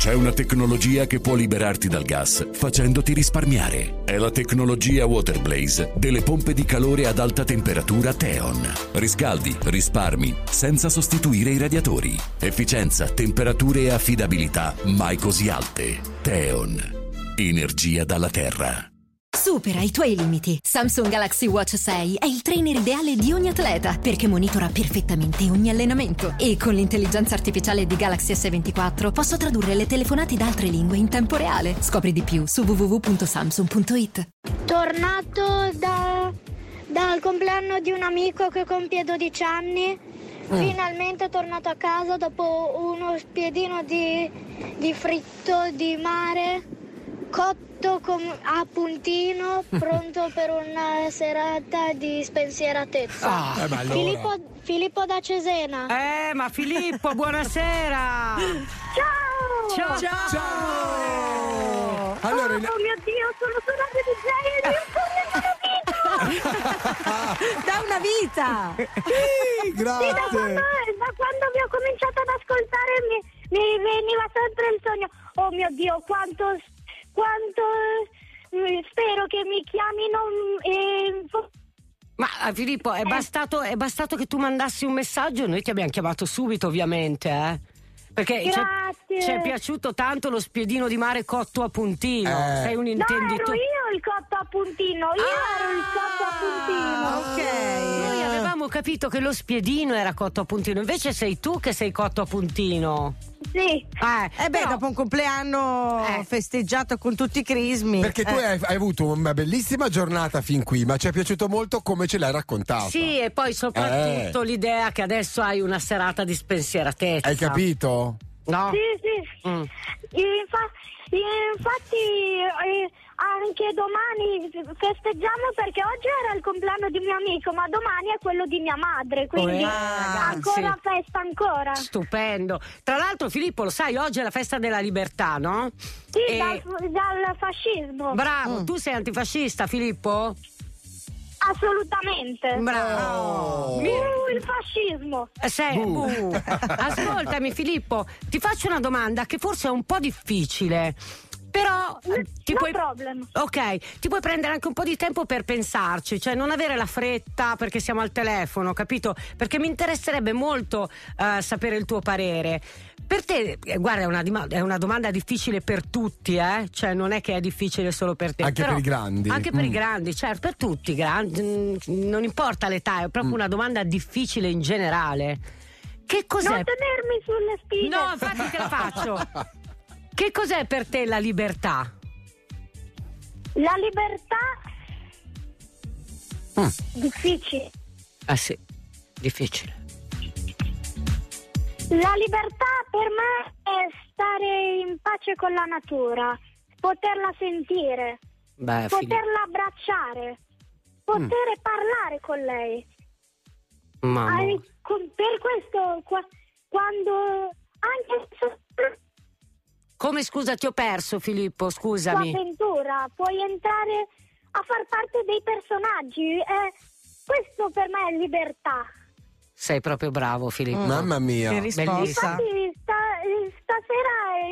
C'è una tecnologia che può liberarti dal gas facendoti risparmiare. È la tecnologia Waterblaze delle pompe di calore ad alta temperatura Theon. Riscaldi, risparmi, senza sostituire i radiatori. Efficienza, temperature e affidabilità mai così alte. Theon. Energia dalla Terra. Supera i tuoi limiti. Samsung Galaxy Watch 6 è il trainer ideale di ogni atleta perché monitora perfettamente ogni allenamento e con l'intelligenza artificiale di Galaxy S24 posso tradurre le telefonate da altre lingue in tempo reale. Scopri di più su www.samsung.it. Tornato dal compleanno di un amico che compie 12 anni, finalmente è tornato a casa dopo uno spiedino di fritto di mare, cotto a puntino, pronto per una serata di spensieratezza. Allora. Filippo da Cesena. Ma Filippo, buonasera. Ciao! Allora, oh mio Dio, sono su Radio DJ Da una vita! sì, grazie. da quando vi ho cominciato ad ascoltare mi veniva sempre il sogno. Oh mio Dio, quanto spero che mi chiamino. Ma Filippo, è bastato che tu mandassi un messaggio, noi ti abbiamo chiamato subito, ovviamente, perché ci è piaciuto tanto lo spiedino di mare cotto a puntino. Sei un intenditore. No, ero io il cotto a puntino. Ok. Noi avevamo capito che lo spiedino era cotto a puntino, invece sei tu che sei cotto a puntino. Sì. Però, dopo un compleanno festeggiato con tutti i crismi. Perché tu hai avuto una bellissima giornata fin qui, ma ci è piaciuto molto come ce l'hai raccontato. sì, e poi soprattutto l'idea che adesso hai una serata di spensieratezza. Hai capito? No? Sì. Mm. Infatti anche domani festeggiamo perché oggi era il compleanno di mio amico, ma domani è quello di mia madre, quindi ancora festa ancora. Stupendo. Tra l'altro Filippo, lo sai, oggi è la festa della libertà, no? Sì, dal fascismo. Bravo, tu sei antifascista, Filippo? Assolutamente. Bravo. Il fascismo. Ascoltami Filippo, ti faccio una domanda che forse è un po' difficile. Però ti puoi prendere anche un po' di tempo per pensarci, cioè non avere la fretta perché siamo al telefono, capito? Perché mi interesserebbe molto sapere il tuo parere. Per te, guarda, è una domanda difficile per tutti, cioè non è che è difficile solo per te. Anche per i grandi. Anche per i grandi, certo, per tutti, non importa l'età, è proprio una domanda difficile in generale. Che cos'è? Non tenermi sulle spine. No, infatti te la faccio. Che cos'è per te la libertà? La libertà difficile. Sì, difficile. La libertà per me è stare in pace con la natura, poterla sentire, poterla abbracciare, poter parlare con lei. Mamma. Per questo quando anche Come, scusa, ti ho perso, Filippo, scusami. tua avventura puoi entrare a far parte dei personaggi, questo per me è libertà. Sei proprio bravo, Filippo. Mamma mia. Che risposta. Infatti stasera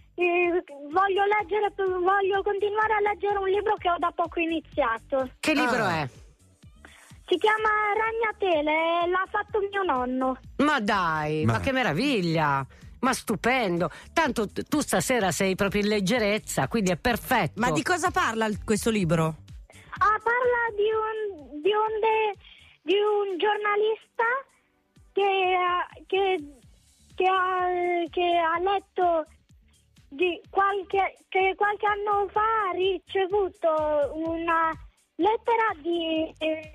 voglio continuare a leggere un libro che ho da poco iniziato. Che libro è? Si chiama Ragnatele, l'ha fatto mio nonno. Ma dai, ma che meraviglia! Ma stupendo! Tanto tu stasera sei proprio in leggerezza, quindi è perfetto. Ma di cosa parla questo libro? Parla di un giornalista che ha letto che qualche anno fa ha ricevuto una lettera di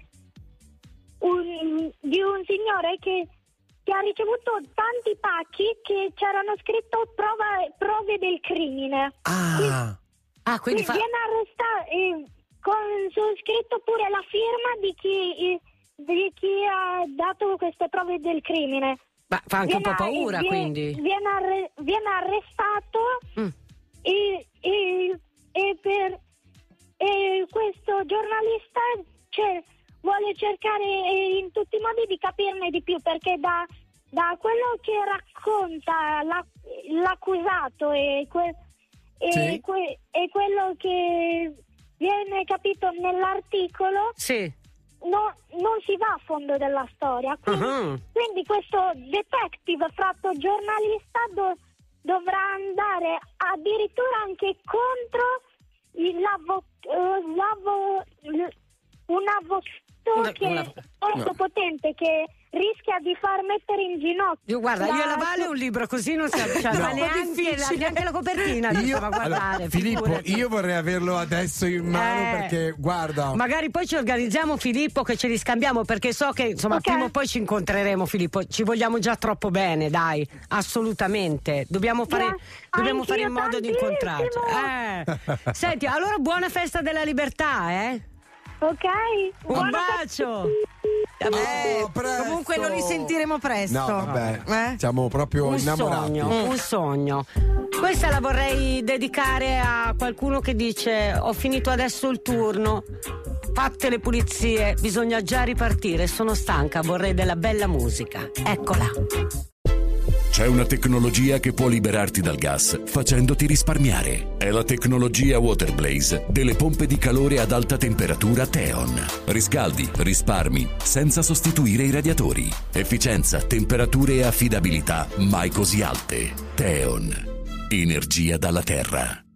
un signore che ha ricevuto tanti pacchi che c'erano scritto prove del crimine. Quindi viene arrestato con su scritto pure la firma di chi ha dato queste prove del crimine. Ma fa anche un po' paura, quindi. Viene arrestato e questo giornalista vuole cercare in tutti i modi di capirne di più, perché da quello che racconta la accusato e quello che viene capito nell'articolo non si va a fondo della storia, quindi questo detective fatto giornalista dovrà andare addirittura anche contro un avvocato che è molto potente, che rischia di far mettere in ginocchio. Guarda, io e la Vale un libro così non si ma neanche la copertina a guardare. Filippo, io vorrei averlo adesso in mano perché guarda. Magari poi ci organizziamo, Filippo, che ce li scambiamo, perché so che insomma prima o poi ci incontreremo, Filippo. Ci vogliamo già troppo bene, dai, assolutamente. Dobbiamo fare in modo di incontrarci. Senti, allora buona festa della libertà, Ok, un bacio. Comunque lo risentiremo presto. No, vabbè, siamo proprio innamorati. Un sogno. Questa la vorrei dedicare a qualcuno che dice: ho finito adesso il turno, fatte le pulizie, bisogna già ripartire, sono stanca, vorrei della bella musica. Eccola. C'è una tecnologia che può liberarti dal gas facendoti risparmiare. È la tecnologia Waterblaze delle pompe di calore ad alta temperatura Theon. Riscaldi, risparmi, senza sostituire i radiatori. Efficienza, temperature e affidabilità mai così alte. Theon. Energia dalla terra.